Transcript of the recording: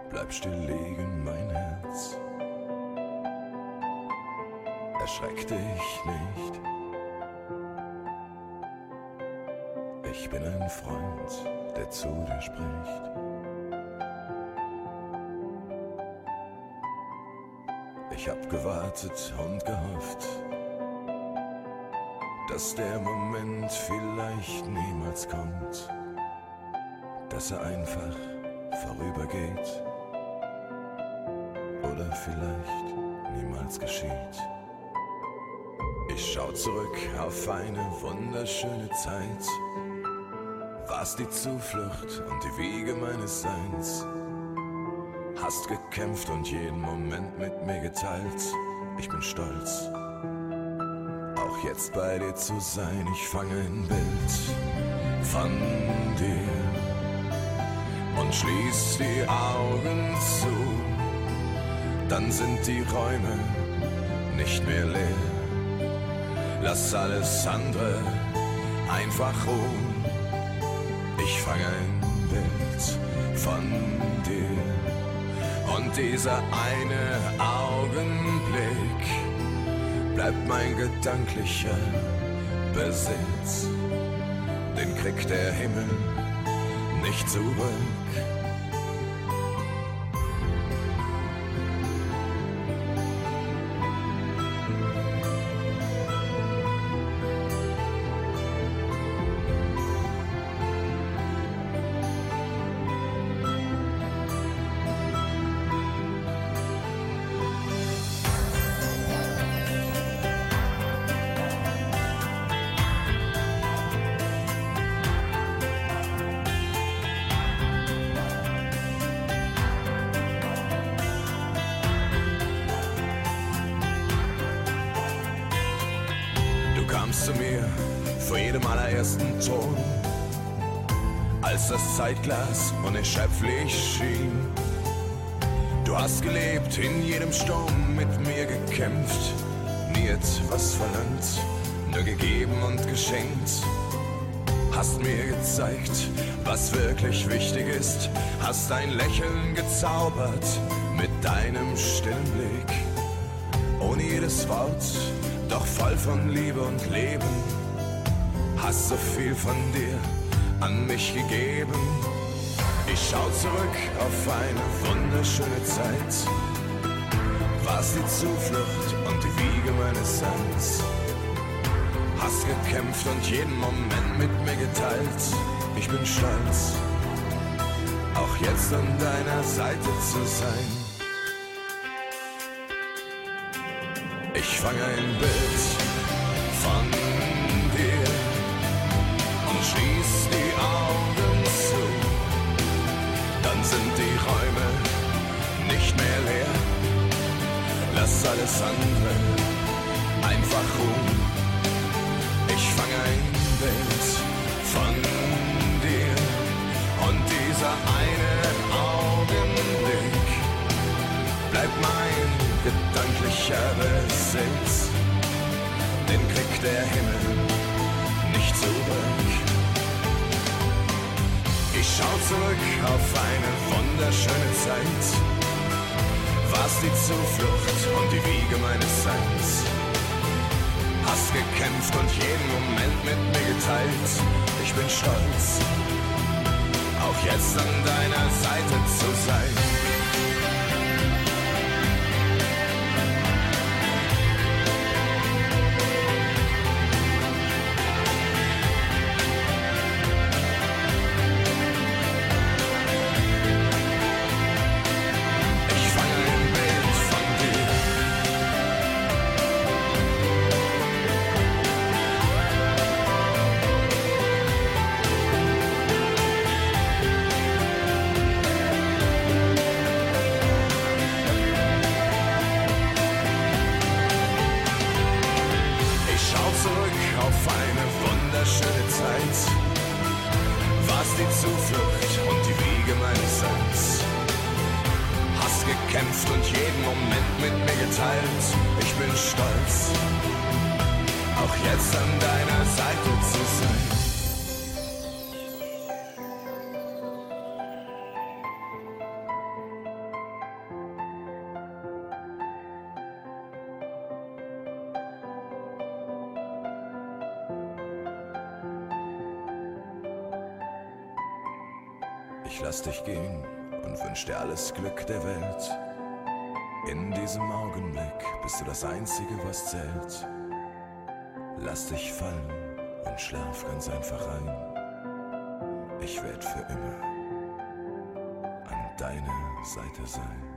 Bleib still liegen, mein Herz. Erschreck dich nicht. Ich bin ein Freund, der zu dir spricht. Ich hab gewartet und gehofft, dass der Moment vielleicht niemals kommt, dass er einfach vorübergeht oder vielleicht niemals geschieht. Ich schau zurück auf eine wunderschöne Zeit, warst die Zuflucht und die Wiege meines Seins. Hast gekämpft und jeden Moment mit mir geteilt. Ich bin stolz, auch jetzt bei dir zu sein. Ich fange ein Bild von dir und schließ die Augen zu. Dann sind die Räume nicht mehr leer. Lass alles andere einfach ruhen. Ich fange ein Bild von dir. Und dieser eine Augenblick bleibt mein gedanklicher Besitz. Den kriegt der Himmel nicht zurück. Zu mir vor jedem allerersten Ton, als das Zeitglas unerschöpflich schien. Du hast gelebt, in jedem Sturm mit mir gekämpft, nie etwas verlangt, nur gegeben und geschenkt. Hast mir gezeigt, was wirklich wichtig ist, hast ein Lächeln gezaubert mit deinem stillen Blick. Ohne jedes Wort, doch voll von Liebe und Leben, hast so viel von dir an mich gegeben. Ich schau zurück auf eine wunderschöne Zeit, warst die Zuflucht und die Wiege meines Seins. Hast gekämpft und jeden Moment mit mir geteilt. Ich bin stolz, auch jetzt an deiner Seite zu sein. Ich fange ein Bild von dir und schließ die Augen zu. Dann sind die Räume nicht mehr leer. Lass alles andere einfach ruhen. Ich fange ein Bild von dir und dieser eine Augenblick bleibt mein gedanklicher Besitz, den kriegt der Himmel nicht zurück. Ich schau zurück auf eine wunderschöne Zeit, warst die Zuflucht und die Wiege meines Seins. Hast gekämpft und jeden Moment mit mir geteilt. Ich bin stolz, auch jetzt an deiner Seite zu sein. Gekämpft und jeden Moment mit mir geteilt. Ich bin stolz, auch jetzt an deiner Seite zu sein. Ich lass dich gehen und wünsch dir alles Glück der Welt. In diesem Augenblick bist du das Einzige, was zählt. Lass dich fallen und schlaf ganz einfach ein. Ich werd für immer an deiner Seite sein.